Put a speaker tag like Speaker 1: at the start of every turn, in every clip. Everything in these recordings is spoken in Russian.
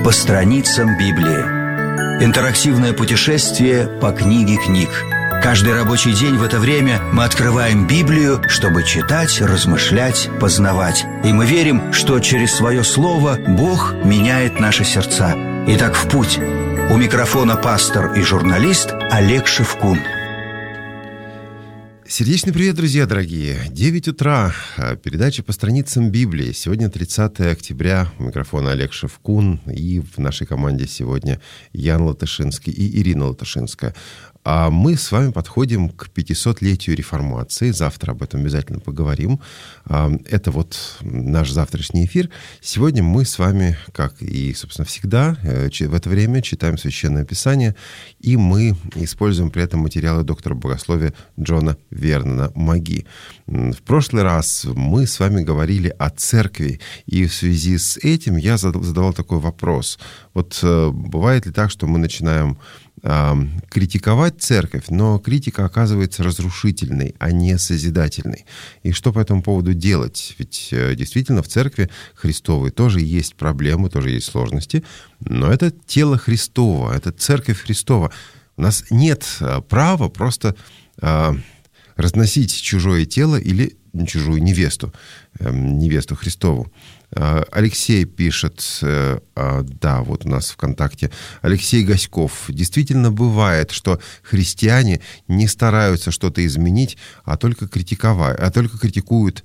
Speaker 1: по страницам Библии. Интерактивное путешествие по книге книг. Каждый рабочий день в это время мы открываем Библию, чтобы читать, размышлять, познавать. И мы верим, что через свое слово Бог меняет наши сердца. Итак, в путь. У микрофона пастор и журналист Олег Шевкун.
Speaker 2: Сердечный привет, друзья дорогие. 9 утра. Передача по страницам Библии. Сегодня 30 октября. У микрофона Олег Шевкун. И в нашей команде сегодня Ян Латышинский и Ирина Латышинская. А мы с вами подходим к 500-летию реформации. Завтра об этом обязательно поговорим. Это вот наш завтрашний эфир. Сегодня мы с вами, как и, собственно, всегда, в это время читаем Священное Писание. И мы используем при этом материалы доктора богословия Джона Вернона Маги. В прошлый раз мы с вами говорили о церкви. И в связи с этим я задавал такой вопрос. Вот бывает ли так, что мы начинаем критиковать церковь, но критика оказывается разрушительной, а не созидательной. И что по этому поводу делать? Ведь действительно в церкви Христовой тоже есть проблемы, тоже есть сложности, но это тело Христово, это церковь Христова. У нас нет права просто разносить чужое тело или чужую невесту Христову. Алексей пишет, да, вот у нас ВКонтакте, Алексей Гаськов. Действительно бывает, что христиане не стараются что-то изменить, а только критикуют,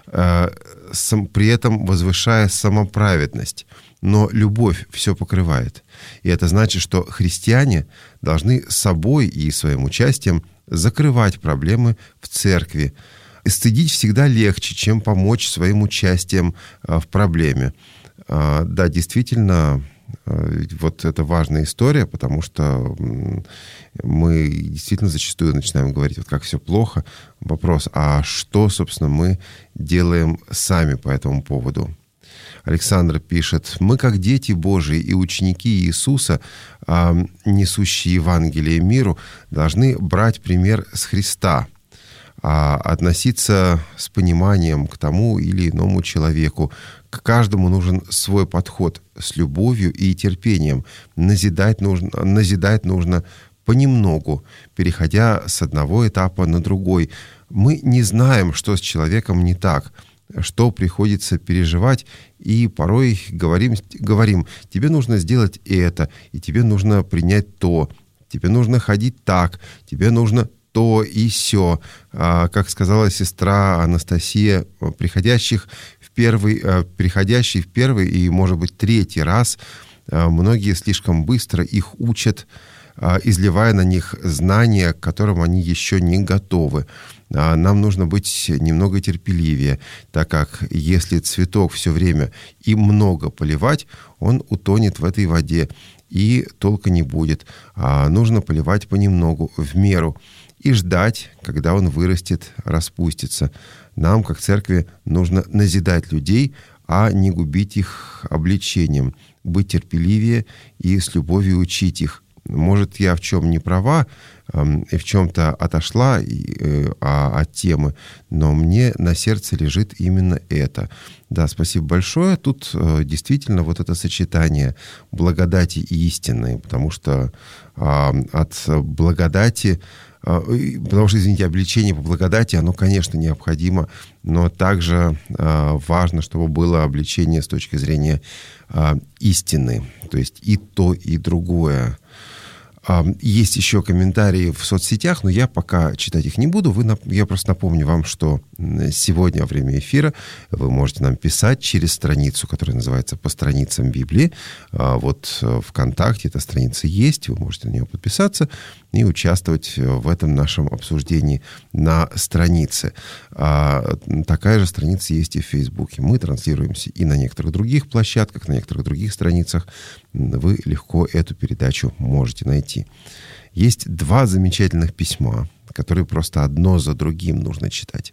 Speaker 2: при этом возвышая самоправедность. Но любовь все покрывает. И это значит, что христиане должны собой и своим участием закрывать проблемы в церкви. Стыдить всегда легче, чем помочь своим участием в проблеме. Да, действительно, вот это важная история, потому что мы действительно зачастую начинаем говорить, вот как все плохо. Вопрос, а что, собственно, мы делаем сами по этому поводу? Александр пишет, мы как дети Божии и ученики Иисуса, несущие Евангелие миру, должны брать пример с Христа, относиться с пониманием к тому или иному человеку. К каждому нужен свой подход с любовью и терпением. Назидать нужно понемногу, переходя с одного этапа на другой. Мы не знаем, что с человеком не так, что приходится переживать, и порой говорим, тебе нужно сделать это, и тебе нужно принять то, тебе нужно ходить так, тебе нужно то и сё. Как сказала сестра Анастасия, приходящий в первый и, может быть, третий раз, многие слишком быстро их учат, изливая на них знания, к которым они еще не готовы. Нам нужно быть немного терпеливее, так как если цветок все время и много поливать, он утонет в этой воде, и толка не будет. Нужно поливать понемногу, в меру, и ждать, когда он вырастет, распустится. Нам, как церкви, нужно назидать людей, а не губить их обличением, быть терпеливее и с любовью учить их. Может, я в чем не права и в чем-то отошла от темы, но мне на сердце лежит именно это. Да, спасибо большое. Тут действительно вот это сочетание благодати и истины, потому что от благодати, извините, обличение по благодати, оно, конечно, необходимо, но также важно, чтобы было обличение с точки зрения истины, то есть и то, и другое. Есть еще комментарии в соцсетях, но я пока читать их не буду. Я просто напомню вам, что сегодня во время эфира вы можете нам писать через страницу, которая называется «По страницам Библии». Вот ВКонтакте эта страница есть, вы можете на нее подписаться и участвовать в этом нашем обсуждении на странице. Такая же страница есть и в Фейсбуке. Мы транслируемся и на некоторых других площадках, на некоторых других страницах. Вы легко эту передачу можете найти. Есть 2 замечательных письма, которые просто одно за другим нужно читать.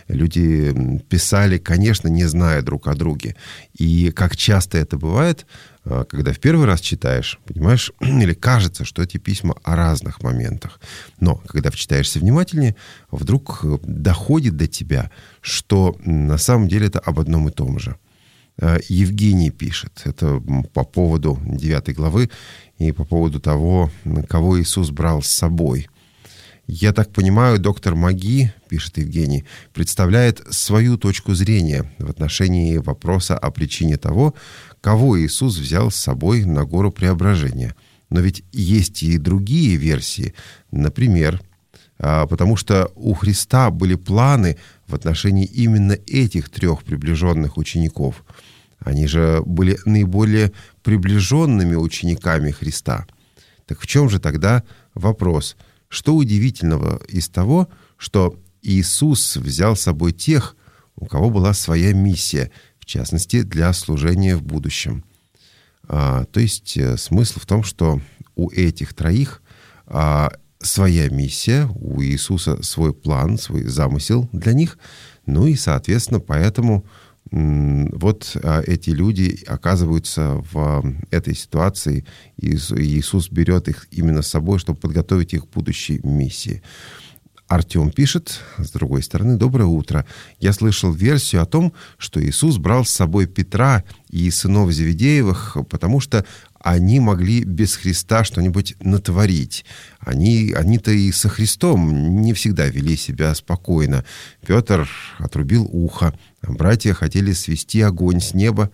Speaker 2: Люди писали, конечно, не зная друг о друге. И как часто это бывает, когда в первый раз читаешь, понимаешь, или кажется, что эти письма о разных моментах. Но когда вчитаешься внимательнее, вдруг доходит до тебя, что на самом деле это об одном и том же. Евгений пишет. Это по поводу 9 главы и по поводу того, кого Иисус брал с собой. «Я так понимаю, доктор Маги, — пишет Евгений, — представляет свою точку зрения в отношении вопроса о причине того, кого Иисус взял с собой на гору Преображения. Но ведь есть и другие версии. Например, потому что у Христа были планы в отношении именно этих 3 приближенных учеников. Они же были наиболее приближенными учениками Христа. Так в чем же тогда вопрос? Что удивительного из того, что Иисус взял с собой тех, у кого была своя миссия, в частности, для служения в будущем?» То есть смысл в том, что у этих 3 своя миссия, у Иисуса свой план, свой замысел для них, ну и, соответственно, поэтому вот эти люди оказываются в этой ситуации, и Иисус берет их именно с собой, чтобы подготовить их к будущей миссии. Артем пишет, с другой стороны: «Доброе утро. Я слышал версию о том, что Иисус брал с собой Петра и сынов Зеведеевых, потому что они могли без Христа что-нибудь натворить. Они-то и со Христом не всегда вели себя спокойно. Петр отрубил ухо, а братья хотели свести огонь с неба.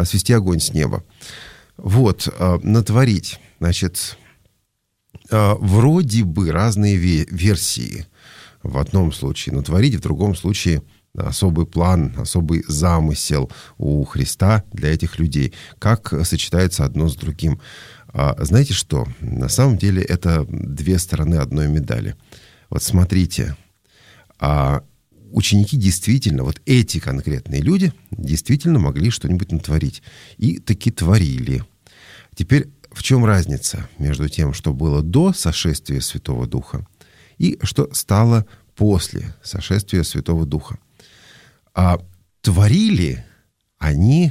Speaker 2: Вот, натворить. Значит, вроде бы разные версии. В одном случае натворить, в другом случае особый план, особый замысел у Христа для этих людей. Как сочетается одно с другим? Знаете что? На самом деле это 2 стороны одной медали. Вот смотрите, ученики действительно, вот эти конкретные люди, действительно могли что-нибудь натворить. И таки творили. Теперь в чем разница между тем, что было до сошествия Святого Духа, и что стало после сошествия Святого Духа? Творили они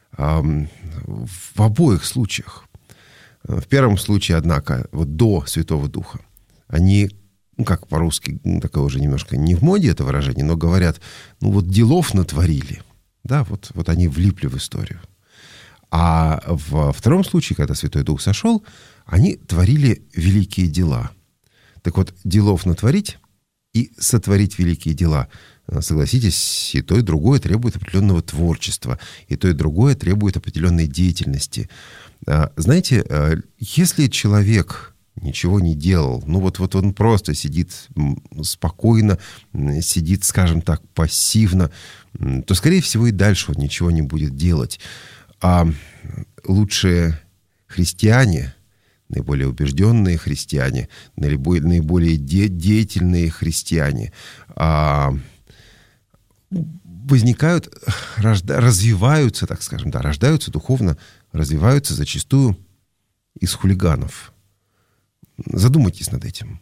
Speaker 2: в обоих случаях. В первом случае, однако, вот до Святого Духа, они, как по-русски, такое уже немножко не в моде это выражение, но говорят, делов натворили. Да, вот они влипли в историю. А во втором случае, когда Святой Дух сошел, они творили великие дела. Так вот, делов натворить и сотворить великие дела, согласитесь, и то, и другое требует определенного творчества, и то, и другое требует определенной деятельности. Знаете, если человек ничего не делал, вот он просто сидит спокойно, сидит, скажем так, пассивно, то, скорее всего, и дальше он ничего не будет делать. А лучшие христиане, наиболее убежденные христиане, наиболее деятельные христиане возникают, развиваются, так скажем, рождаются духовно, развиваются зачастую из хулиганов. Задумайтесь над этим.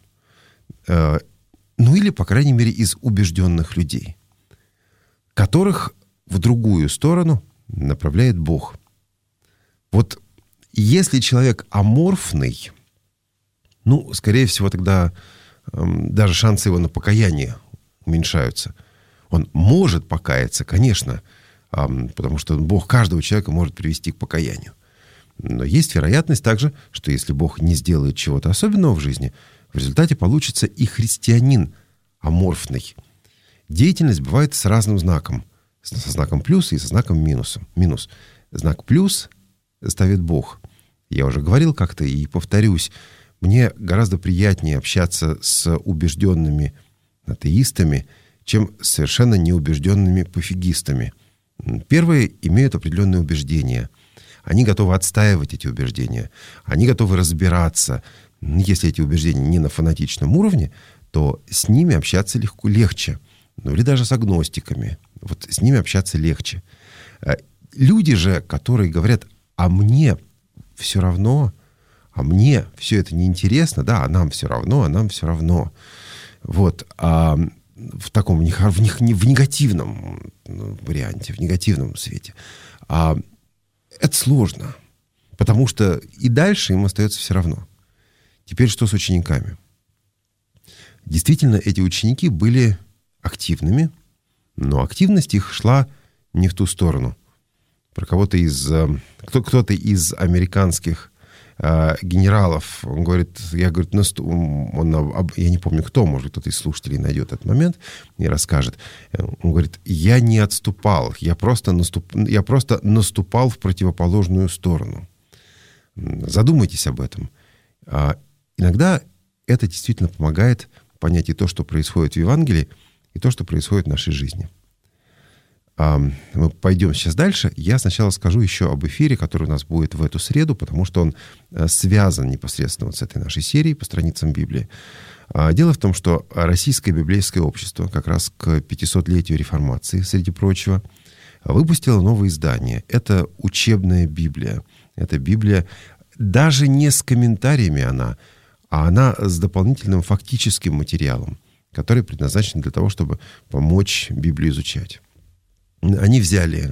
Speaker 2: Или, по крайней мере, из убежденных людей, которых в другую сторону направляет Бог. Вот если человек аморфный, скорее всего, тогда даже шансы его на покаяние уменьшаются. Он может покаяться, конечно, потому что Бог каждого человека может привести к покаянию. Но есть вероятность также, что если Бог не сделает чего-то особенного в жизни, в результате получится и христианин аморфный. Деятельность бывает с разным знаком. Со знаком плюс и со знаком минус. Знак плюс ставит Бог. Я уже говорил как-то и повторюсь. Мне гораздо приятнее общаться с убежденными атеистами, чем с совершенно неубежденными пофигистами. Первые имеют определенные убеждения. Они готовы отстаивать эти убеждения. Они готовы разбираться. Если эти убеждения не на фанатичном уровне, то с ними общаться легче. Или даже с агностиками. Вот с ними общаться легче. Люди же, которые говорят: а мне все равно, а мне все это неинтересно, да, а нам все равно. Вот. А в таком, в негативном варианте, в негативном свете. Это сложно. Потому что и дальше им остается все равно. Теперь что с учениками? Действительно, эти ученики были активными, но активность их шла не в ту сторону. про кого-то кто-то из американских генералов, он говорит, я не помню кто, может, кто-то из слушателей найдет этот момент и расскажет. Он говорит, я не отступал, я просто наступал в противоположную сторону. Задумайтесь об этом. Иногда это действительно помогает понять и то, что происходит в Евангелии, и то, что происходит в нашей жизни. Мы пойдем сейчас дальше. Я сначала скажу еще об эфире, который у нас будет в эту среду, потому что он связан непосредственно с этой нашей серией по страницам Библии. Дело в том, что Российское библейское общество как раз к 500-летию реформации, среди прочего, выпустило новое издание. Это учебная Библия. Это Библия даже не с комментариями она с дополнительным фактическим материалом, который предназначен для того, чтобы помочь Библию изучать. Они взяли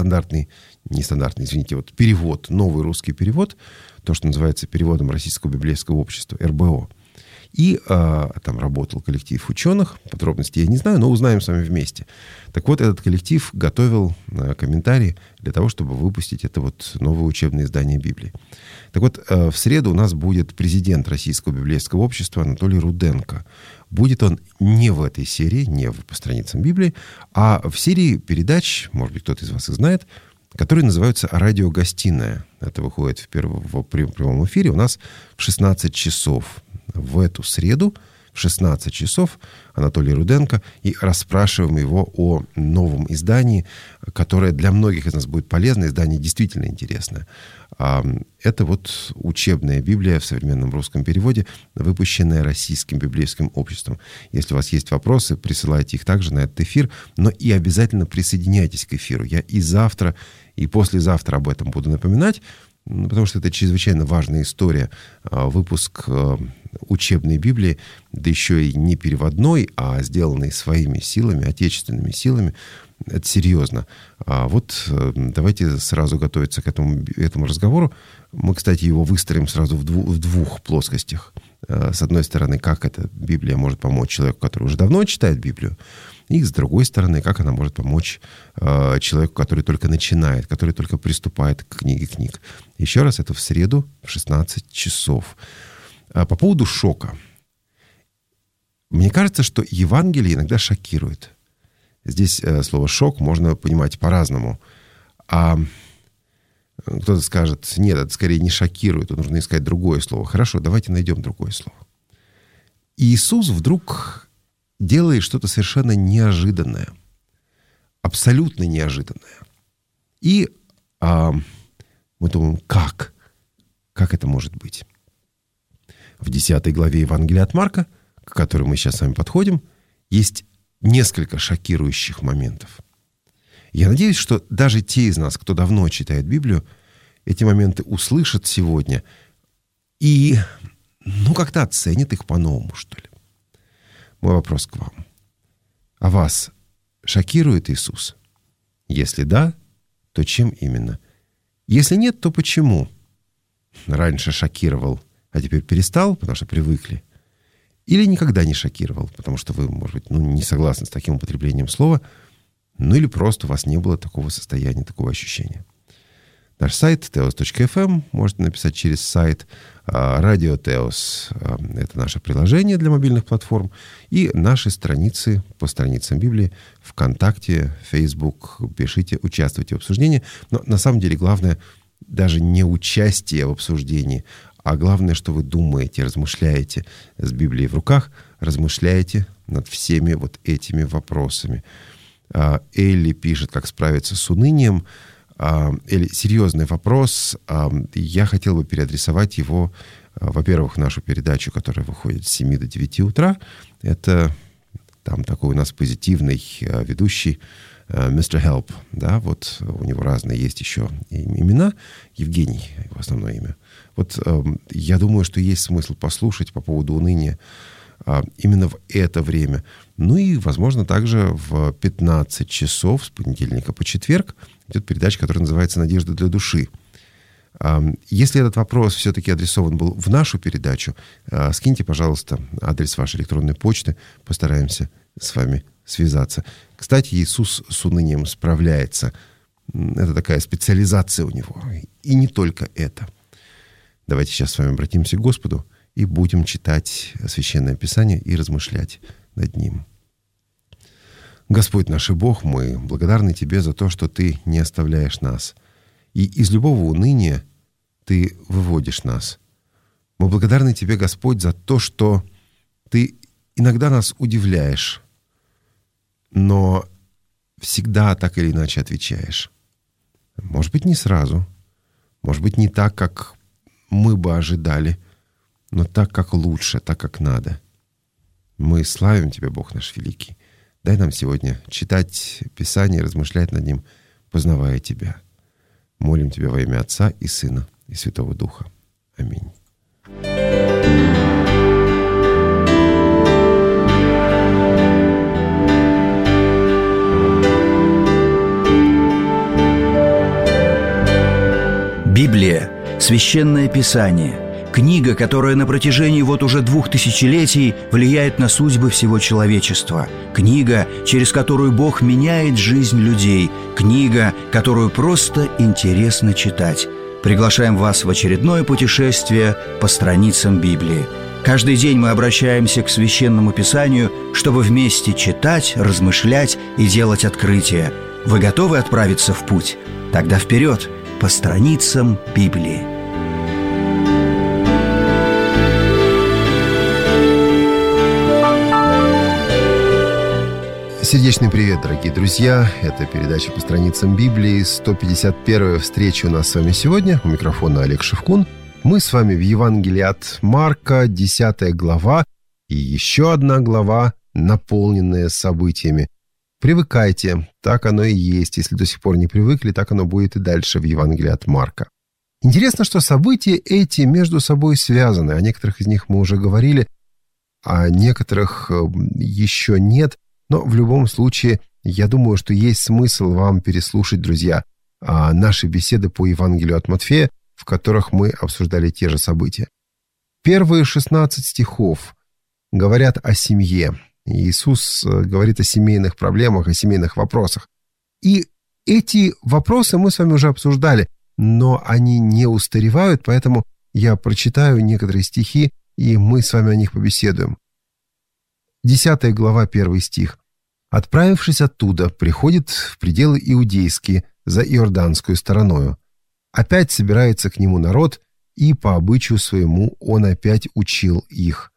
Speaker 2: перевод, новый русский перевод, то, что называется переводом Российского библейского общества, РБО. И там работал коллектив ученых, подробности я не знаю, но узнаем с вами вместе. Так вот, этот коллектив готовил комментарии для того, чтобы выпустить это новое учебное издание Библии. Так вот, в среду у нас будет президент Российского библейского общества Анатолий Руденко. Будет он не в этой серии, не по страницам Библии, а в серии передач, может быть, кто-то из вас и знает, которые называются «Радиогостиная». Это выходит в прямом эфире у нас в 16 часов. В эту среду в 16 часов Анатолий Руденко, и расспрашиваем его о новом издании, которое для многих из нас будет полезно. Издание действительно интересное. Это учебная Библия в современном русском переводе, выпущенная Российским библейским обществом. Если у вас есть вопросы, присылайте их также на этот эфир, но и обязательно присоединяйтесь к эфиру. Я и завтра, и послезавтра об этом буду напоминать, потому что это чрезвычайно важная история. Выпуск учебной Библии, да еще и не переводной, а сделанный своими силами, отечественными силами. Это серьезно. Давайте сразу готовиться к этому разговору. Мы, кстати, его выстроим сразу в двух плоскостях. С одной стороны, как эта Библия может помочь человеку, который уже давно читает Библию, и с другой стороны, как она может помочь человеку, который только начинает, который только приступает к книге книг. Еще раз, это в среду в 16 часов. По поводу шока. Мне кажется, что Евангелие иногда шокирует. Здесь слово «шок» можно понимать по-разному. А кто-то скажет, нет, это скорее не шокирует, нужно искать другое слово. Хорошо, давайте найдем другое слово. Иисус вдруг делает что-то совершенно неожиданное. Абсолютно неожиданное. И мы думаем, как? Как это может быть? В 10 главе Евангелия от Марка, к которой мы сейчас с вами подходим, есть несколько шокирующих моментов. Я надеюсь, что даже те из нас, кто давно читает Библию, эти моменты услышат сегодня и, как-то оценят их по-новому, что ли. Мой вопрос к вам. А вас шокирует Иисус? Если да, то чем именно? Если нет, то почему? Раньше шокировал, а теперь перестал, потому что привыкли. Или никогда не шокировал, потому что вы, может быть, не согласны с таким употреблением слова, или просто у вас не было такого состояния, такого ощущения. Наш сайт teos.fm можете написать через сайт. Радио Теос — это наше приложение для мобильных платформ. И наши страницы по страницам Библии ВКонтакте, Facebook. Пишите, участвуйте в обсуждении. Но на самом деле главное даже не участие в обсуждении, а главное, что вы думаете, размышляете с Библией в руках, размышляете над всеми этими вопросами. Элли пишет, как справиться с унынием. Элли, серьезный вопрос. Я хотел бы переадресовать его, во-первых, в нашу передачу, которая выходит с 7 до 9 утра. Это там такой у нас позитивный ведущий Mr. Help. Да, у него разные есть еще имена. Евгений, его основное имя. Я думаю, что есть смысл послушать по поводу уныния именно в это время. И, возможно, также в 15 часов с понедельника по четверг идет передача, которая называется «Надежда для души». Если этот вопрос все-таки адресован был в нашу передачу, скиньте, пожалуйста, адрес вашей электронной почты. Постараемся с вами связаться. Кстати, Иисус с унынием справляется. Это такая специализация у него. И не только это. Давайте сейчас с вами обратимся к Господу и будем читать Священное Писание и размышлять над ним. Господь наш и Бог, мы благодарны Тебе за то, что Ты не оставляешь нас. И из любого уныния Ты выводишь нас. Мы благодарны Тебе, Господь, за то, что Ты иногда нас удивляешь, но всегда так или иначе отвечаешь. Может быть, не сразу, может быть, не так, как мы бы ожидали, но так, как лучше, так, как надо. Мы славим Тебя, Бог наш великий. Дай нам сегодня читать Писание, размышлять над ним, познавая Тебя. Молим Тебя во имя Отца и Сына и Святого Духа. Аминь.
Speaker 1: Библия – Священное Писание, книга, которая на протяжении уже 2000 летий влияет на судьбы всего человечества, книга, через которую Бог меняет жизнь людей, книга, которую просто интересно читать. Приглашаем вас в очередное путешествие по страницам Библии. Каждый день мы обращаемся к Священному Писанию, чтобы вместе читать, размышлять и делать открытия. Вы готовы отправиться в путь? Тогда вперед! По страницам Библии.
Speaker 2: Сердечный привет, дорогие друзья! Это передача «По страницам Библии». 151-я встреча у нас с вами сегодня. У микрофона Олег Шевкун. Мы с вами в Евангелии от Марка, 10 глава. И еще одна глава, наполненная событиями. Привыкайте, так оно и есть. Если до сих пор не привыкли, так оно будет и дальше в Евангелии от Марка. Интересно, что события эти между собой связаны. О некоторых из них мы уже говорили, о некоторых еще нет. Но в любом случае, я думаю, что есть смысл вам переслушать, друзья, наши беседы по Евангелию от Матфея, в которых мы обсуждали те же события. Первые 16 стихов говорят о семье. Иисус говорит о семейных проблемах, о семейных вопросах. И эти вопросы мы с вами уже обсуждали, но они не устаревают, поэтому я прочитаю некоторые стихи, и мы с вами о них побеседуем. 10 глава, 1 стих. «Отправившись оттуда, приходит в пределы иудейские, за иорданскую стороною. Опять собирается к нему народ, и по обычаю своему он опять учил их».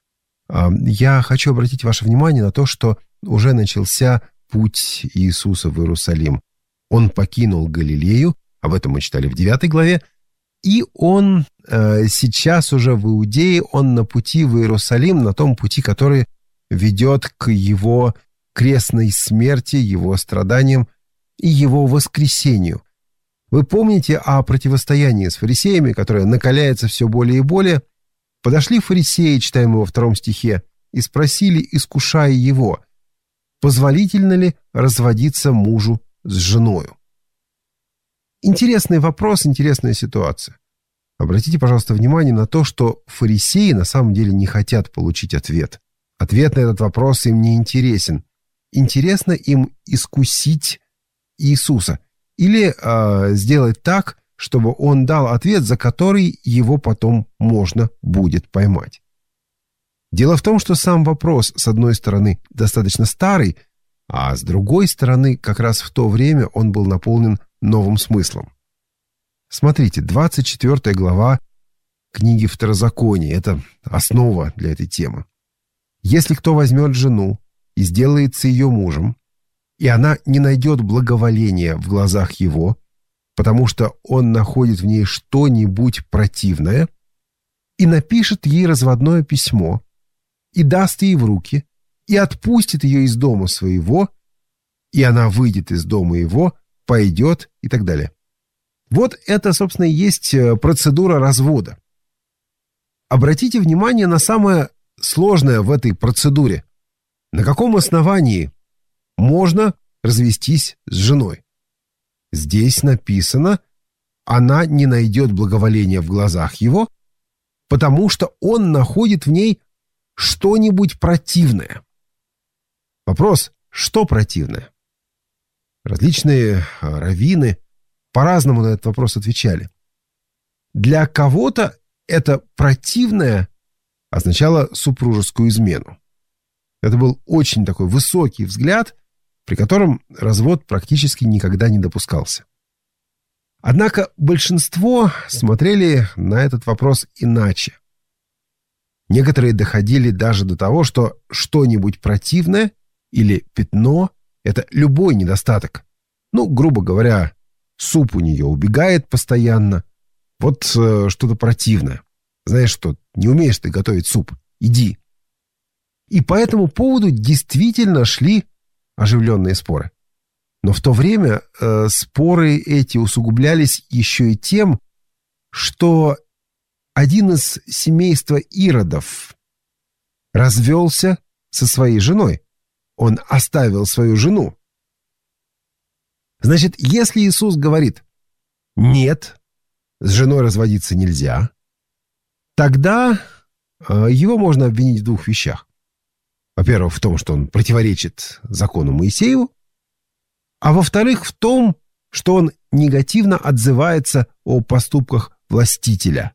Speaker 2: Я хочу обратить ваше внимание на то, что уже начался путь Иисуса в Иерусалим. Он покинул Галилею, об этом мы читали в 9 главе, и он сейчас уже в Иудее, он на пути в Иерусалим, на том пути, который ведет к его крестной смерти, его страданиям и его воскресению. Вы помните о противостоянии с фарисеями, которое накаляется все более и более? Подошли фарисеи, читаем мы во 2 стихе, и спросили, искушая его, позволительно ли разводиться мужу с женою. Интересный вопрос, интересная ситуация. Обратите, пожалуйста, внимание на то, что фарисеи на самом деле не хотят получить ответ. Ответ на этот вопрос им не интересен. Интересно им искусить Иисуса или сделать так, чтобы он дал ответ, за который его потом можно будет поймать. Дело в том, что сам вопрос, с одной стороны, достаточно старый, а с другой стороны, как раз в то время он был наполнен новым смыслом. Смотрите, 24 глава книги Второзакония – это основа для этой темы. «Если кто возьмет жену и сделается ее мужем, и она не найдет благоволения в глазах его, потому что он находит в ней что-нибудь противное, и напишет ей разводное письмо, и даст ей в руки, и отпустит ее из дома своего, и она выйдет из дома его, пойдет» и так далее. Вот это, собственно, и есть процедура развода. Обратите внимание на самое сложное в этой процедуре. На каком основании можно развестись с женой? Здесь написано, она не найдет благоволения в глазах его, потому что он находит в ней что-нибудь противное. Вопрос, что противное? Различные раввины по-разному на этот вопрос отвечали. Для кого-то это противное означало супружескую измену. Это был очень такой высокий взгляд, при котором развод практически никогда не допускался. Однако большинство смотрели на этот вопрос иначе. Некоторые доходили даже до того, что что-нибудь противное или пятно – это любой недостаток. Грубо говоря, суп у нее убегает постоянно. Вот что-то противное. Знаешь что, не умеешь ты готовить суп, иди. И по этому поводу действительно шли оживленные споры. Но в то время споры эти усугублялись еще и тем, что один из семейства Иродов развелся со своей женой. Он оставил свою жену. Значит, если Иисус говорит «нет, с женой разводиться нельзя», тогда его можно обвинить в двух вещах. Во-первых, в том, что он противоречит закону Моисееву, а во-вторых, в том, что он негативно отзывается о поступках властителя.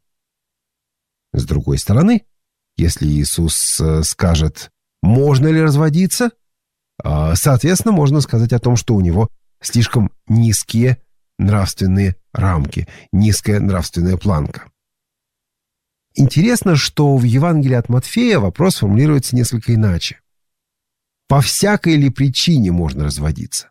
Speaker 2: С другой стороны, если Иисус скажет, можно ли разводиться, соответственно, можно сказать о том, что у него слишком низкие нравственные рамки, низкая нравственная планка. Интересно, что в Евангелии от Матфея вопрос формулируется несколько иначе. По всякой ли причине можно разводиться?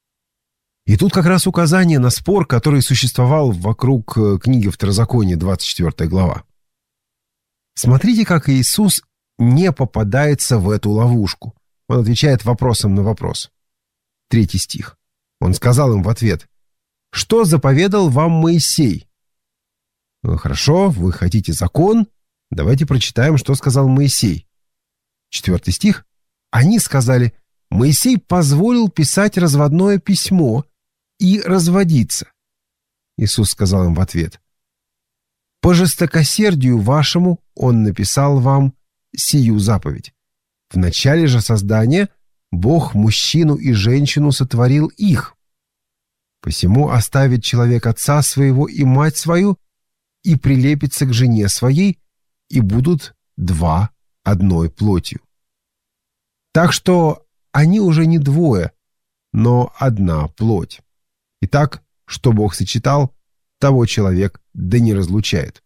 Speaker 2: И тут как раз указание на спор, который существовал вокруг книги Второзакония, 24 глава. Смотрите, как Иисус не попадается в эту ловушку. Он отвечает вопросом на вопрос. 3 стих. Он сказал им в ответ: «Что заповедал вам Моисей?» Хорошо, вы хотите закон? Давайте прочитаем, что сказал Моисей. 4 стих. Они сказали: «Моисей позволил писать разводное письмо и разводиться». Иисус сказал им в ответ: «По жестокосердию вашему он написал вам сию заповедь. В начале же создания Бог мужчину и женщину сотворил их. Посему оставит человек отца своего и мать свою, и прилепится к жене своей, и будут два одной плотью. Так что они уже не двое, но одна плоть. Итак, что Бог сочетал, того человек да не разлучает».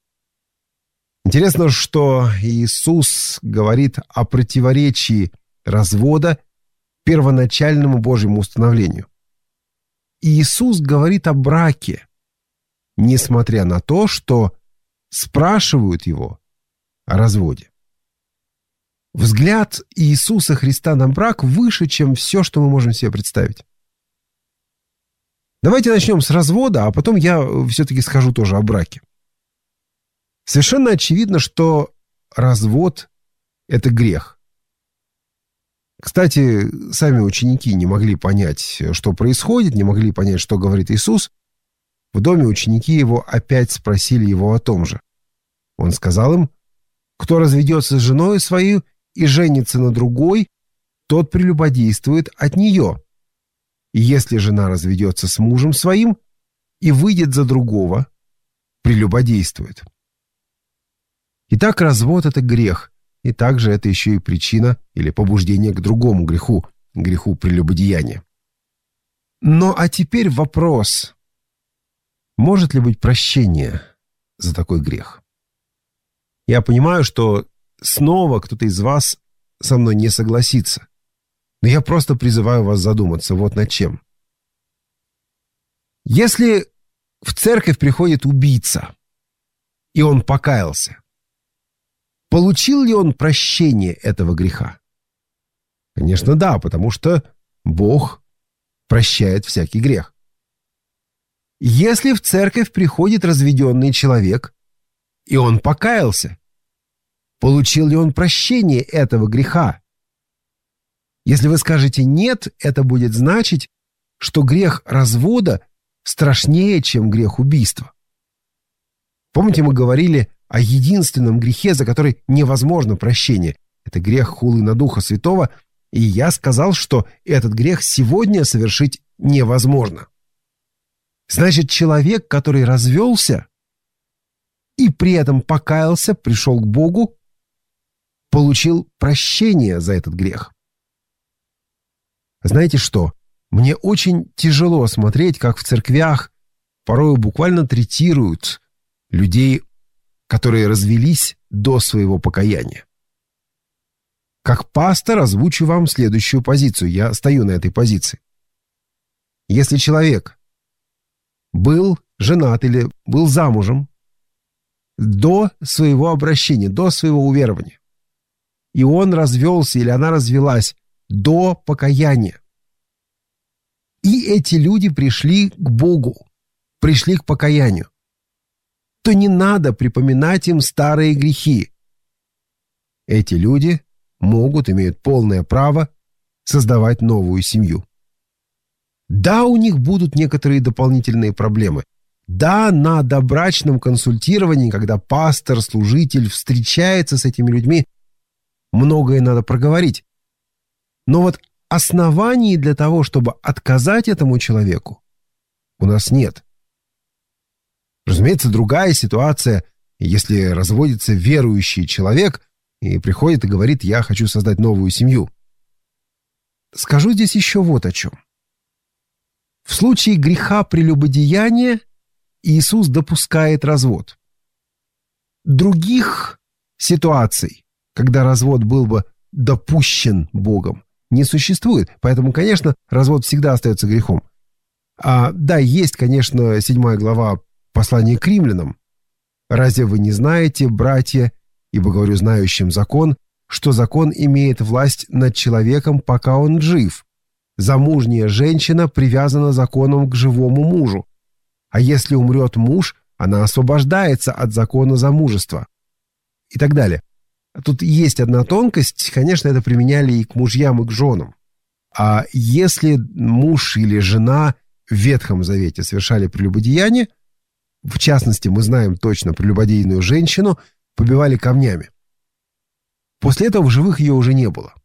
Speaker 2: Интересно, что Иисус говорит о противоречии развода первоначальному Божьему установлению. И Иисус говорит о браке, несмотря на то, что спрашивают его о разводе. Взгляд Иисуса Христа на брак выше, чем все, что мы можем себе представить. Давайте начнем с развода, а потом я все-таки скажу тоже о браке. Совершенно очевидно, что развод – это грех. Кстати, сами ученики не могли понять, что происходит, не могли понять, что говорит Иисус. В доме ученики его опять спросили его о том же. Он сказал им: «Кто разведется с женой своей и женится на другой, тот прелюбодействует от нее. И если жена разведется с мужем своим и выйдет за другого, прелюбодействует». Итак, развод – это грех, и также это еще и причина или побуждение к другому греху, греху прелюбодеяния. А теперь вопрос: может ли быть прощение за такой грех? Я понимаю, что снова кто-то из вас со мной не согласится, но я просто призываю вас задуматься вот над чем. Если в церковь приходит убийца, и он покаялся, получил ли он прощение этого греха? Конечно, да, потому что Бог прощает всякий грех. Если в церковь приходит разведенный человек, и он покаялся, получил ли он прощение этого греха? Если вы скажете «нет», это будет значить, что грех развода страшнее, чем грех убийства. Помните, мы говорили о единственном грехе, за который невозможно прощение. Это грех хулы на Духа Святого, и я сказал, что этот грех сегодня совершить невозможно.
Speaker 3: Значит, человек, который развелся и при этом покаялся, пришел к Богу, получил прощение за этот грех. Знаете что? Мне очень тяжело смотреть, как в церквях порой буквально третируют людей, которые развелись до своего покаяния. Как пастор озвучу вам следующую позицию. Я стою на этой позиции. Если человек был женат или был замужем до своего обращения, до своего уверования, и он развелся или она развелась до покаяния, и эти люди пришли к Богу, пришли к покаянию, то не надо припоминать им старые грехи. Эти люди имеют полное право создавать новую семью. Да, у них будут некоторые дополнительные проблемы. Да, на добрачном консультировании, когда пастор, служитель встречается с этими людьми, многое надо проговорить. Но вот оснований для того, чтобы отказать этому человеку, у нас нет. Разумеется, другая ситуация, если разводится верующий человек и приходит и говорит: «Я хочу создать новую семью». Скажу здесь еще вот о чем. В случае греха прелюбодеяния Иисус допускает развод. Других ситуаций, когда развод был бы допущен Богом, не существует. Поэтому, конечно, развод всегда остается грехом. Да, есть, конечно, 7 глава послания к римлянам. «Разве вы не знаете, братья, ибо говорю знающим закон, что закон имеет власть над человеком, пока он жив? Замужняя женщина привязана законом к живому мужу. А если умрет муж, она освобождается от закона замужества». И так далее. Тут есть одна тонкость. Конечно, это применяли и к мужьям, и к женам. А если муж или жена в Ветхом Завете совершали прелюбодеяние, в частности, мы знаем точно, прелюбодейную женщину побивали камнями. После этого в живых ее уже не было.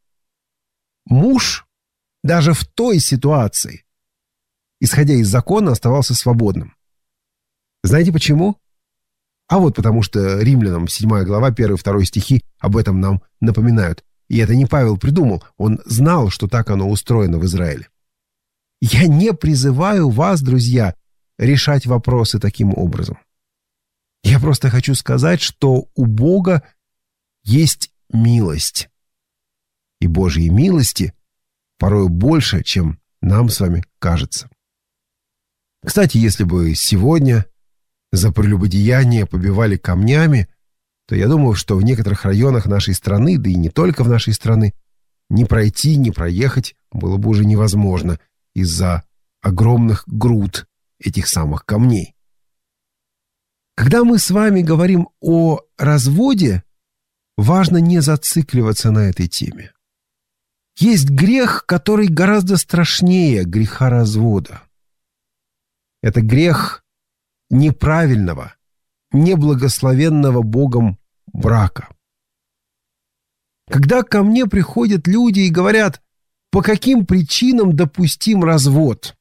Speaker 3: Муж даже в той ситуации, исходя из закона, оставался свободным. Знаете почему? А вот потому что Римлянам 7 глава 1-2 стихи об этом нам напоминают. И это не Павел придумал, он знал, что так оно устроено в Израиле. Я не призываю вас, друзья, решать вопросы таким образом. Я просто хочу сказать, что у Бога есть милость. И Божьей милости порой больше, чем нам с вами кажется. Кстати, если бы сегодня за прелюбодеяние побивали камнями, то я думаю, что в некоторых районах нашей страны, да и не только в нашей стране, ни пройти, ни проехать было бы уже невозможно из-за огромных груд этих самых камней. Когда мы с вами говорим о разводе, важно не зацикливаться на этой теме. Есть грех, который гораздо страшнее греха развода. Это грех неправильного, неблагословенного Богом брака. Когда ко мне приходят люди и говорят, по каким причинам допустим развод,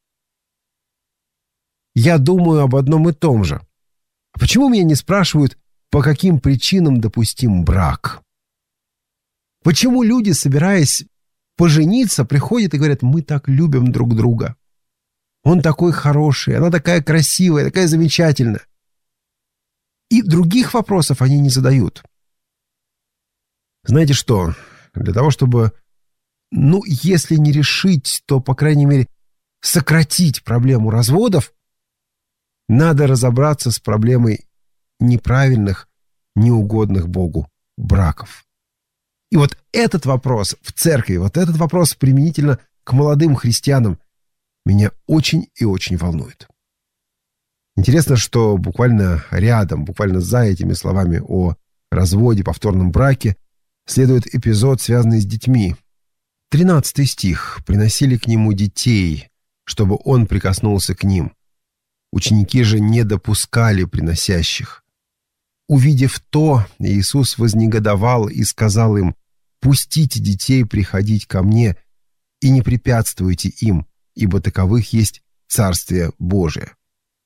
Speaker 3: я думаю об одном и том же. Почему меня не спрашивают, по каким причинам допустим брак? Почему люди, собираясь пожениться, приходят и говорят, мы так любим друг друга. Он такой хороший, она такая красивая, такая замечательная. И других вопросов они не задают. Знаете что? Для того, чтобы, если не решить, то, по крайней мере, сократить проблему разводов, надо разобраться с проблемой неправильных, неугодных Богу браков. И вот этот вопрос в церкви, вот этот вопрос применительно к молодым христианам меня очень и очень волнует. Интересно, что буквально рядом, буквально за этими словами о разводе, повторном браке, следует эпизод, связанный с детьми. 13 стих. «Приносили к нему детей, чтобы он прикоснулся к ним. Ученики же не допускали приносящих. Увидев то, Иисус вознегодовал и сказал им, «Пустите детей приходить ко мне и не препятствуйте им, ибо таковых есть Царствие Божие».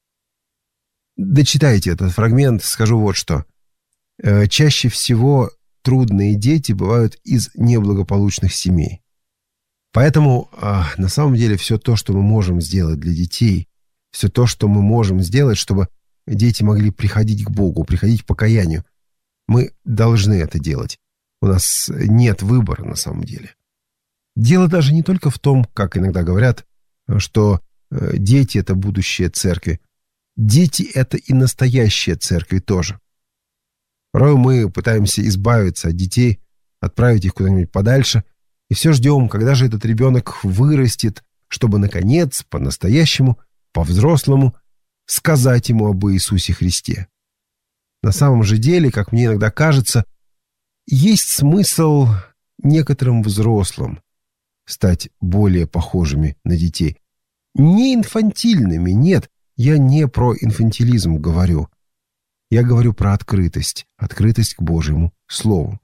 Speaker 3: дочитайте этот фрагмент, скажу вот что. Чаще всего трудные дети бывают из неблагополучных семей. Поэтому на самом деле все то, что мы можем сделать для детей, все то, что мы можем сделать, чтобы дети могли приходить к Богу, приходить к покаянию, мы должны это делать. У нас нет выбора на самом деле. Дело даже не только в том, как иногда говорят, что дети — это будущее церкви. Дети — это и настоящая церковь тоже. Порой мы пытаемся избавиться от детей, отправить их куда-нибудь подальше, и все ждем, когда же этот ребенок вырастет, чтобы, наконец, по-настоящему, по-взрослому сказать ему об Иисусе Христе. На самом же деле, как мне иногда кажется, есть смысл некоторым взрослым стать более похожими на детей. Не инфантильными, нет, я не про инфантилизм говорю. Я говорю про открытость к Божьему Слову.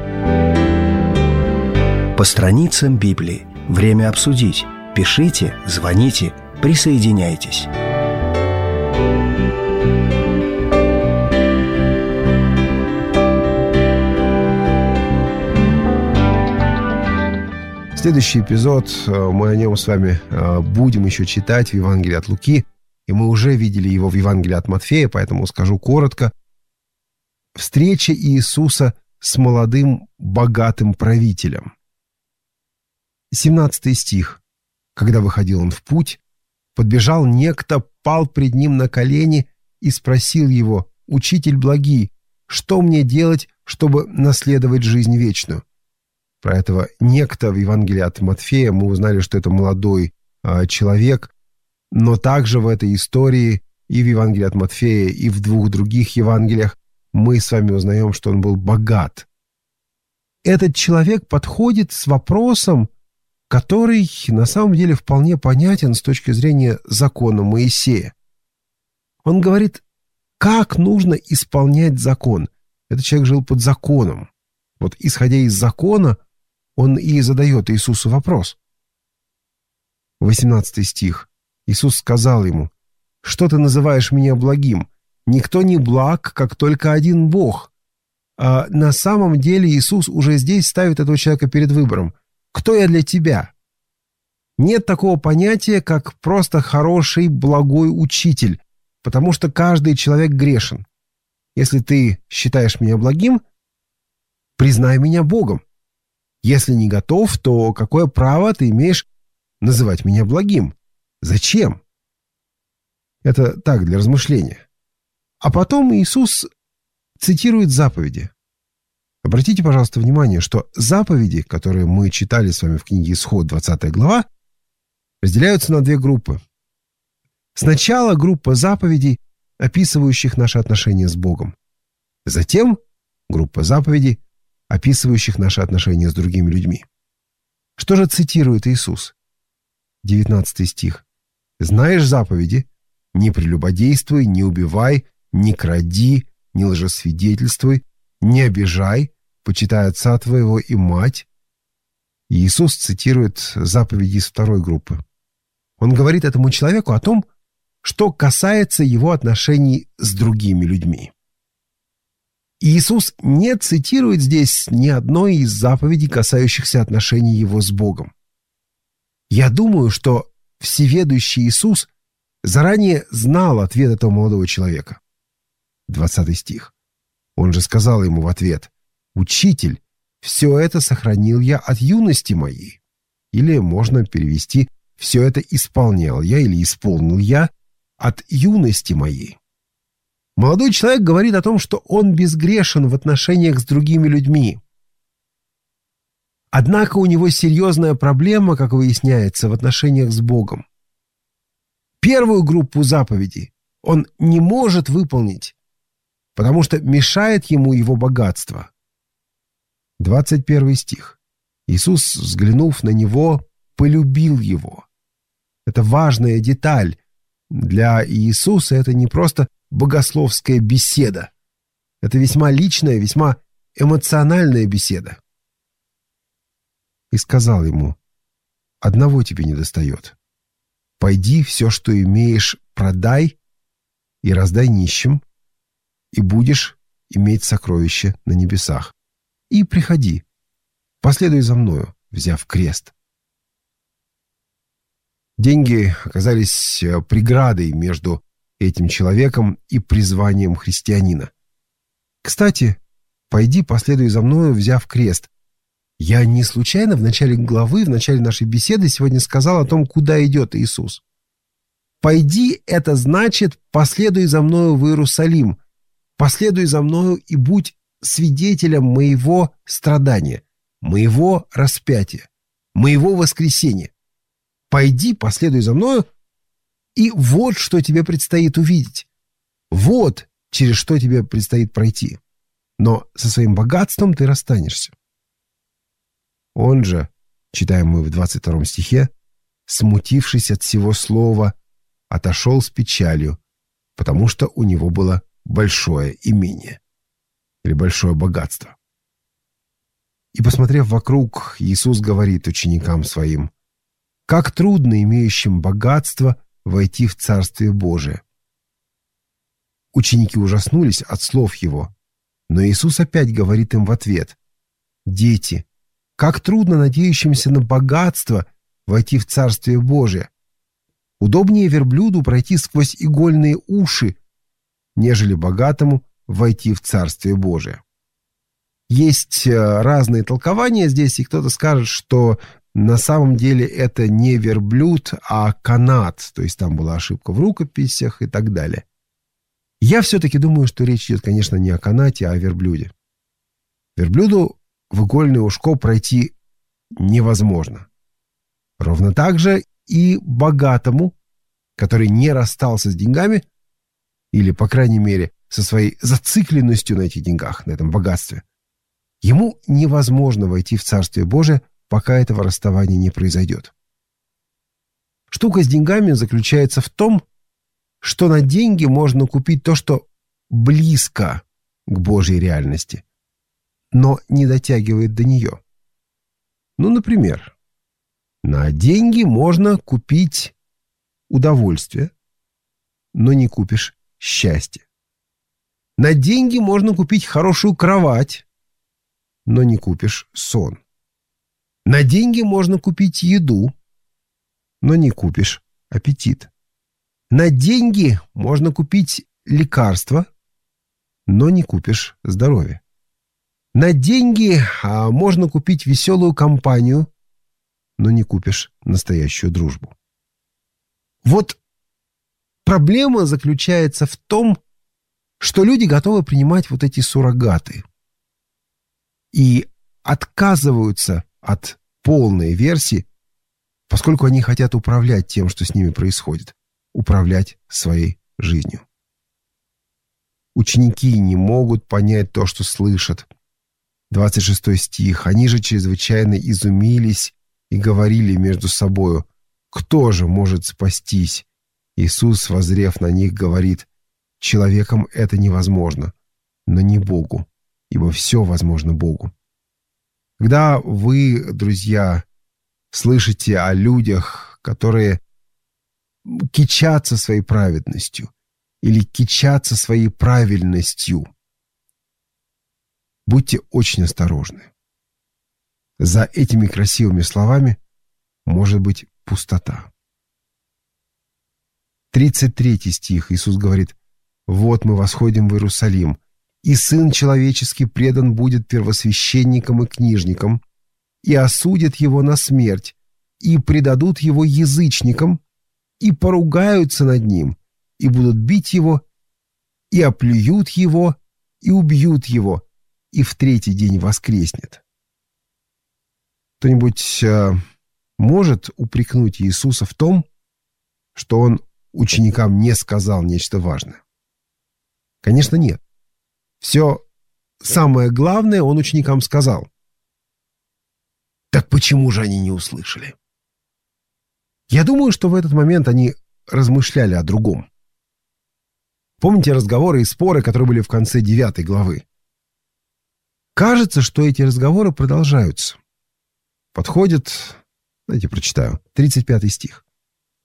Speaker 1: По страницам Библии. Время обсудить. Пишите, звоните, присоединяйтесь.
Speaker 3: Следующий эпизод, мы о нем с вами будем еще читать в Евангелии от Луки, и мы уже видели его в Евангелии от Матфея, поэтому скажу коротко. Встреча Иисуса с молодым богатым правителем. 17 стих. Когда выходил он в путь, подбежал некто, пал пред ним на колени и спросил его: «Учитель благий, что мне делать, чтобы наследовать жизнь вечную?» Про этого некто в Евангелии от Матфея мы узнали, что это молодой человек, но также в этой истории и в Евангелии от Матфея, и в двух других Евангелиях мы с вами узнаем, что он был богат. Этот человек подходит с вопросом, который на самом деле вполне понятен с точки зрения закона Моисея. Он говорит, как нужно исполнять закон. Этот человек жил под законом. Вот исходя из закона, он и задает Иисусу вопрос. 18 стих. Иисус сказал ему: «Что ты называешь меня благим? Никто не благ, как только один Бог». А на самом деле Иисус уже здесь ставит этого человека перед выбором. Кто я для тебя? Нет такого понятия, как просто хороший, благой учитель, потому что каждый человек грешен. Если ты считаешь меня благим, признай меня Богом. Если не готов, то какое право ты имеешь называть меня благим? Зачем? Это так, для размышления. А потом Иисус цитирует заповеди. Обратите, пожалуйста, внимание, что заповеди, которые мы читали с вами в книге Исход, 20 глава, разделяются на две группы. Сначала группа заповедей, описывающих наши отношения с Богом. Затем группа заповедей, описывающих наши отношения с другими людьми. Что же цитирует Иисус? 19 стих. «Знаешь заповеди? Не прелюбодействуй, не убивай, не кради, не лжесвидетельствуй, не обижай, почитай отца твоего и мать». Иисус цитирует заповеди из второй группы. Он говорит этому человеку о том, что касается его отношений с другими людьми. Иисус не цитирует здесь ни одной из заповедей, касающихся отношений его с Богом. Я думаю, что всеведущий Иисус заранее знал ответ этого молодого человека. 20 стих. Он же сказал ему в ответ: «Учитель, все это сохранил я от юности моей». Или можно перевести: «Все это исполнял я» или «исполнил я от юности моей». Молодой человек говорит о том, что он безгрешен в отношениях с другими людьми. Однако у него серьезная проблема, как выясняется, в отношениях с Богом. Первую группу заповедей он не может выполнить, потому что мешает ему его богатство. 21 стих. Иисус, взглянув на него, полюбил его. Это важная деталь. Для Иисуса это не просто богословская беседа. Это весьма личная, весьма эмоциональная беседа. И сказал ему: «Одного тебе недостает. Пойди, все, что имеешь, продай, и раздай нищим, и будешь иметь сокровище на небесах. И приходи, последуй за мною, взяв крест». Деньги оказались преградой между этим человеком и призванием христианина. Кстати, «пойди, последуй за мною, взяв крест». Я не случайно в начале главы, в начале нашей беседы сегодня сказал о том, куда идет Иисус. «Пойди» — это значит «последуй за мною в Иерусалим», «последуй за мною и будь свидетелем моего страдания, моего распятия, моего воскресения». «Пойди, последуй за мною, и вот что тебе предстоит увидеть. Вот через что тебе предстоит пройти. Но со своим богатством ты расстанешься». Он же, читаем мы в 22 стихе, смутившись от всего слова, отошел с печалью, потому что у него было большое имение или большое богатство. И, посмотрев вокруг, Иисус говорит ученикам своим: «Как трудно имеющим богатство войти в Царствие Божие». Ученики ужаснулись от слов его, но Иисус опять говорит им в ответ: «Дети, как трудно надеющимся на богатство войти в Царствие Божие. Удобнее верблюду пройти сквозь игольные уши, нежели богатому войти в Царствие Божие». Есть разные толкования здесь, и кто-то скажет, что на самом деле это не верблюд, а канат, то есть там была ошибка в рукописях и так далее. Я все-таки думаю, что речь идет, конечно, не о канате, а о верблюде. Верблюду в игольное ушко пройти невозможно. Ровно так же и богатому, который не расстался с деньгами, или, по крайней мере, со своей зацикленностью на этих деньгах, на этом богатстве, ему невозможно войти в Царствие Божие, пока этого расставания не произойдет. Штука с деньгами заключается в том, что на деньги можно купить то, что близко к Божьей реальности, но не дотягивает до нее. Ну, например, на деньги можно купить удовольствие, но не купишь счастье. На деньги можно купить хорошую кровать, но не купишь сон. На деньги можно купить еду, но не купишь аппетит. На деньги можно купить лекарства, но не купишь здоровье. На деньги можно купить веселую компанию, но не купишь настоящую дружбу. Вот проблема заключается в том, что люди готовы принимать вот эти суррогаты и отказываются от полной версии, поскольку они хотят управлять тем, что с ними происходит, управлять своей жизнью. Ученики не могут понять то, что слышат. 26 стих. «Они же чрезвычайно изумились и говорили между собою: кто же может спастись?» Иисус, воззрев на них, говорит: «Человеком это невозможно, но не Богу, ибо все возможно Богу». Когда вы, друзья, слышите о людях, которые кичатся своей праведностью или кичатся своей правильностью, будьте очень осторожны. За этими красивыми словами может быть пустота. 33 стих. Иисус говорит: «Вот мы восходим в Иерусалим, и Сын Человеческий предан будет первосвященникам и книжникам, и осудят его на смерть, и предадут его язычникам, и поругаются над ним, и будут бить его, и оплюют его, и убьют его, и в третий день воскреснет». Кто-нибудь может упрекнуть Иисуса в том, что он ученикам не сказал нечто важное? Конечно, нет. Все самое главное он ученикам сказал. Так почему же они не услышали? Я думаю, что в этот момент они размышляли о другом. Помните разговоры и споры, которые были в конце 9 главы? Кажется, что эти разговоры продолжаются. Подходит, давайте прочитаю, 35 стих.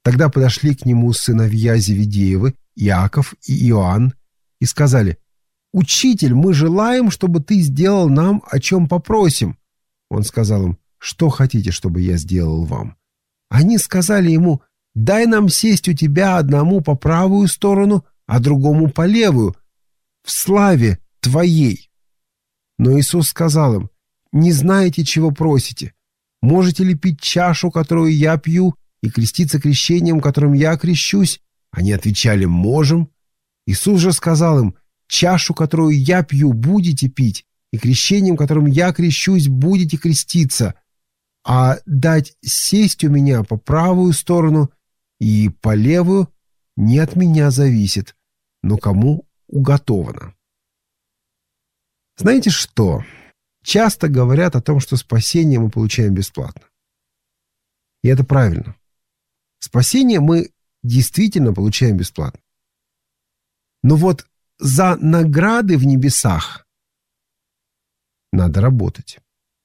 Speaker 3: Тогда подошли к нему сыновья Зеведеевы, Иаков и Иоанн, и сказали: «Учитель, мы желаем, чтобы ты сделал нам, о чем попросим». Он сказал им: «Что хотите, чтобы я сделал вам?» Они сказали ему: «Дай нам сесть у тебя одному по правую сторону, а другому по левую, в славе твоей». Но Иисус сказал им: «Не знаете, чего просите. Можете ли пить чашу, которую я пью, и креститься крещением, которым я крещусь?» Они отвечали: «Можем». Иисус же сказал им: «Чашу, которую я пью, будете пить, и крещением, которым я крещусь, будете креститься. А дать сесть у меня по правую сторону и по левую не от меня зависит, но кому уготовано». Знаете что? Часто говорят о том, что спасение мы получаем бесплатно. И это правильно. Спасение мы действительно получаем бесплатно. Но вот за награды в небесах надо работать.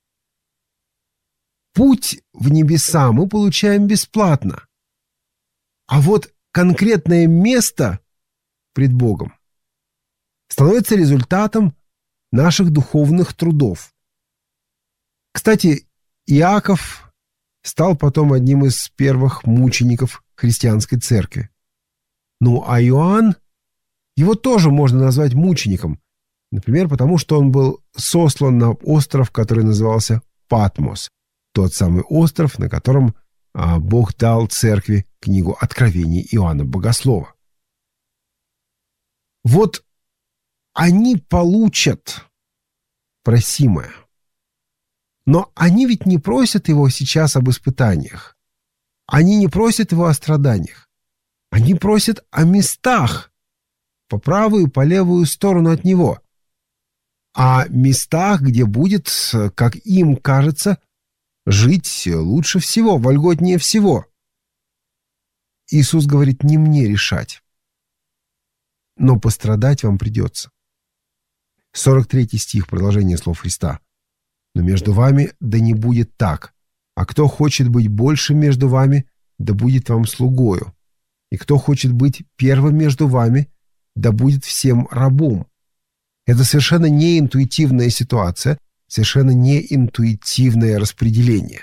Speaker 3: Путь в небеса мы получаем бесплатно. А вот конкретное место пред Богом становится результатом наших духовных трудов. Кстати, Иаков стал потом одним из первых мучеников христианской церкви. Ну, а Иоанн, его тоже можно назвать мучеником, например, потому что он был сослан на остров, который назывался Патмос, тот самый остров, на котором Бог дал церкви книгу Откровений Иоанна Богослова. Вот они получат просимое. Но они ведь не просят его сейчас об испытаниях. Они не просят его о страданиях. Они просят о местах по правую и по левую сторону от него. О местах, где будет, как им кажется, жить лучше всего, вольготнее всего. Иисус говорит: не мне решать. Но пострадать вам придется. 43 стих, продолжение слов Христа. «Но между вами да не будет так, а кто хочет быть большим между вами, да будет вам слугою, и кто хочет быть первым между вами, да будет всем рабом». Это совершенно неинтуитивная ситуация, совершенно неинтуитивное распределение.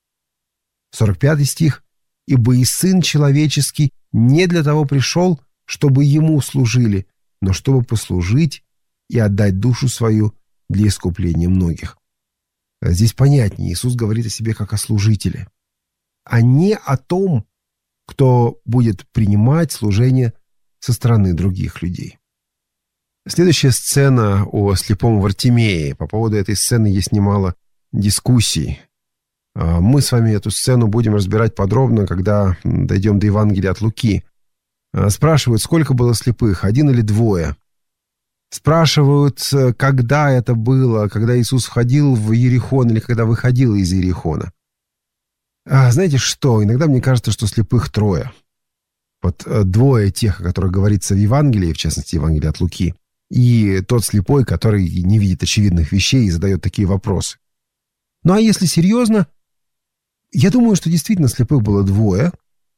Speaker 3: 45 стих. «Ибо и Сын Человеческий не для того пришел, чтобы Ему служили, но чтобы послужить и отдать душу свою для искупления многих». Здесь понятнее. Иисус говорит о себе как о служителе, а не о том, кто будет принимать служение со стороны других людей. Следующая сцена о слепом Вартимее. По поводу этой сцены есть немало дискуссий. Мы с вами эту сцену будем разбирать подробно, когда дойдем до Евангелия от Луки. Спрашивают, сколько было слепых, 1 или 2. Спрашивают, когда это было, когда Иисус входил в Иерихон или когда выходил из Иерихона. Знаете что, иногда мне кажется, что слепых 3. Вот 2 тех, о которых говорится в Евангелии, в частности, Евангелие от Луки, и тот слепой, который не видит очевидных вещей и задает такие вопросы. Ну а если серьезно, я думаю, что действительно слепых было 2.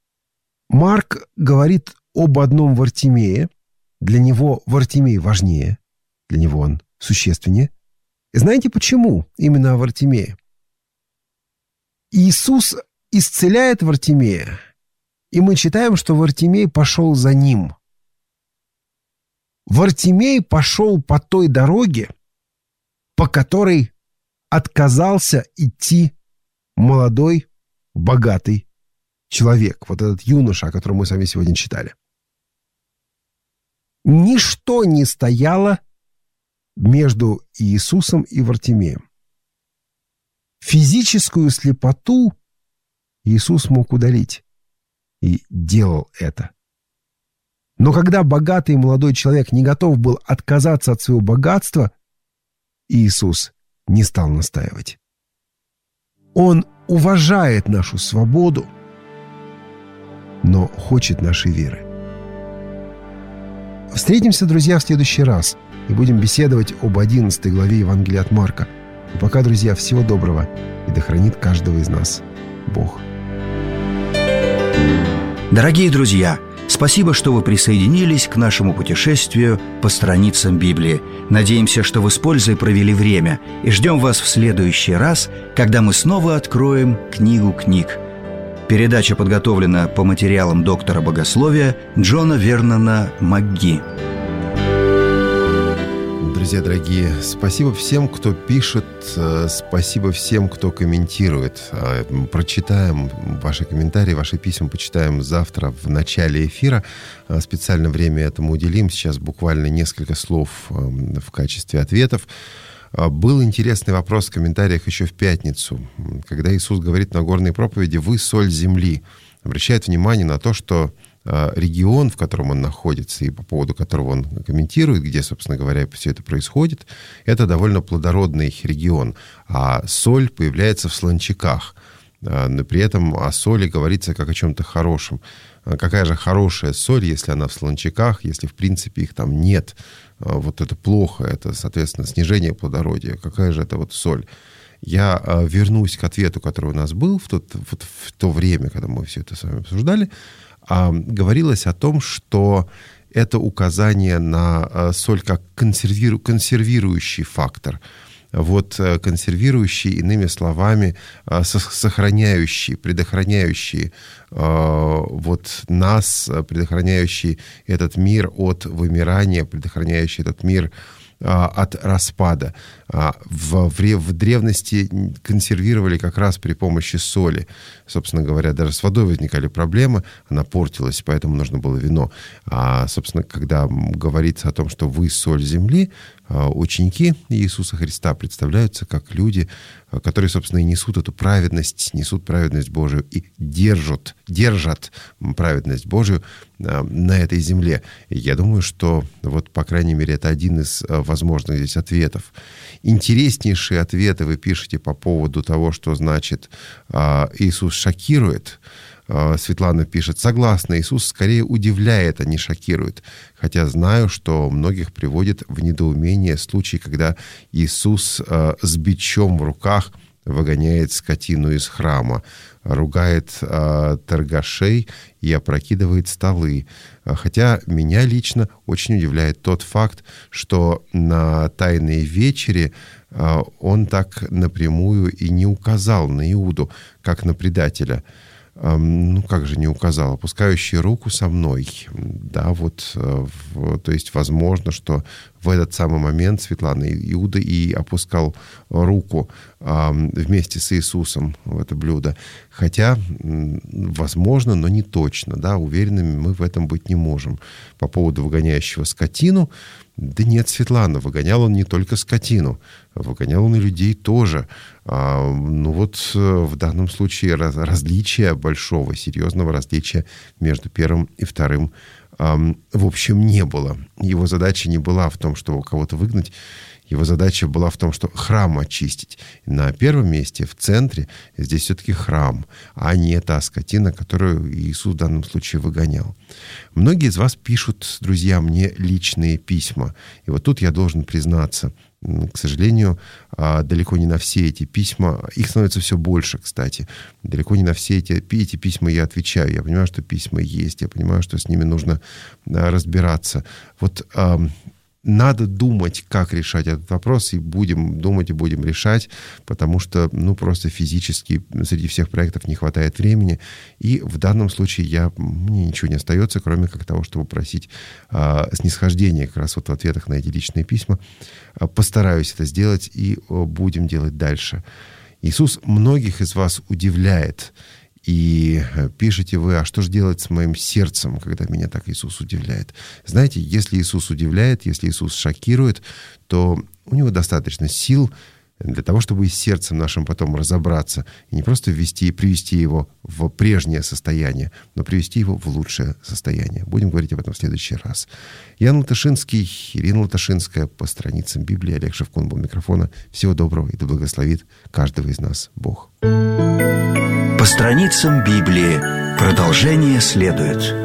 Speaker 3: Марк говорит об одном Вартимее. Для него Вартимей важнее, для него он существеннее. И знаете почему именно о Вартимее? Иисус исцеляет Вартимея, и мы читаем, что Вартимей пошел за ним. Вартимей пошел по той дороге, по которой отказался идти молодой, богатый человек, вот этот юноша, о котором мы с вами сегодня читали. Ничто не стояло между Иисусом и Вартимеем. Физическую слепоту Иисус мог удалить и делал это. Но когда богатый молодой человек не готов был отказаться от своего богатства, Иисус не стал настаивать. Он уважает нашу свободу, но хочет нашей веры. Встретимся, друзья, в следующий раз и будем беседовать об 11 главе Евангелия от Марка. И пока, друзья, всего доброго, и да хранит каждого из нас Бог.
Speaker 1: Дорогие друзья, спасибо, что вы присоединились к нашему путешествию по страницам Библии. Надеемся, что вы с пользой провели время, и ждем вас в следующий раз, когда мы снова откроем книгу книг. Передача подготовлена по материалам доктора богословия Джона Вернона МакГи.
Speaker 2: Друзья дорогие, спасибо всем, кто пишет, спасибо всем, кто комментирует. Прочитаем ваши комментарии, ваши письма почитаем завтра в начале эфира. Специально время этому уделим. Сейчас буквально несколько слов в качестве ответов. Был интересный вопрос в комментариях еще в пятницу, когда Иисус говорит на Нагорной проповеди «Вы соль земли». Обращает внимание на то, что регион, в котором он находится и по поводу которого он комментирует, где, собственно говоря, все это происходит, это довольно плодородный регион. А соль появляется в солончаках. Но при этом о соли говорится как о чем-то хорошем. Какая же хорошая соль, если она в солончаках, если, в принципе, их там нет? Вот это плохо, это, соответственно, снижение плодородия. Какая же это вот соль? Я вернусь к ответу, который у нас был в то время, когда мы все это с вами обсуждали. Говорилось о том, что это указание на соль как консервирующий фактор. Вот консервирующий, иными словами, сохраняющий, предохраняющий вот нас, предохраняющий этот мир от вымирания, предохраняющий этот мир от распада. В древности консервировали как раз при помощи соли. Собственно говоря, даже с водой возникали проблемы, она портилась, поэтому нужно было вино. Собственно, когда говорится о том, что вы соль земли, ученики Иисуса Христа представляются как люди, которые, собственно, и несут эту праведность, несут праведность Божию и держат праведность Божию на этой земле. И я думаю, что, вот, по крайней мере, это один из возможных здесь ответов. Интереснейшие ответы вы пишете по поводу того, что значит Иисус шокирует. Светлана пишет: согласна, Иисус скорее удивляет, а не шокирует. Хотя знаю, что многих приводит в недоумение случай, когда Иисус с бичом в руках выгоняет скотину из храма, ругает торгашей и опрокидывает столы. Хотя меня лично очень удивляет тот факт, что на Тайной вечере он так напрямую и не указал на Иуду, как на предателя. Ну, как же не указал? Опускающий руку со мной. Да, вот, то есть, возможно, что в этот самый момент, Светлана, Иуда и опускал руку вместе с Иисусом в это блюдо. Хотя, возможно, но не точно. Да, уверенными мы в этом быть не можем. По поводу выгоняющего скотину, да нет, Светлана, выгонял он не только скотину, выгонял он и людей тоже. Ну вот в данном случае различия большого, серьезного различия между первым и вторым в общем не было. Его задача не была в том, чтобы кого-то выгнать, его задача была в том, что храм очистить. На первом месте, в центре, здесь все-таки храм, а не та скотина, которую Иисус в данном случае выгонял. Многие из вас пишут, друзья, мне личные письма. И вот тут я должен признаться, к сожалению, далеко не на все эти письма, их становится все больше, кстати, далеко не на все эти письма я отвечаю. Я понимаю, что письма есть, я понимаю, что с ними нужно разбираться. Вот надо думать, как решать этот вопрос, и будем думать, и будем решать, потому что, ну, просто физически среди всех проектов не хватает времени, и в данном случае мне ничего не остается, кроме как того, чтобы просить снисхождения как раз вот в ответах на эти личные письма. Постараюсь это сделать, и будем делать дальше. Иисус многих из вас удивляет, и пишете вы: а что же делать с моим сердцем, когда меня так Иисус удивляет? Знаете, если Иисус удивляет, если Иисус шокирует, то у него достаточно сил для того, чтобы и с сердцем нашим потом разобраться. И не просто привести его в прежнее состояние, но привести его в лучшее состояние. Будем говорить об этом в следующий раз. Ян Латышинский, Ирина Латышинская, по страницам Библии. Олег Шевкун был у микрофона. Всего доброго, и да благословит каждого из нас Бог.
Speaker 1: По страницам Библии. Продолжение следует.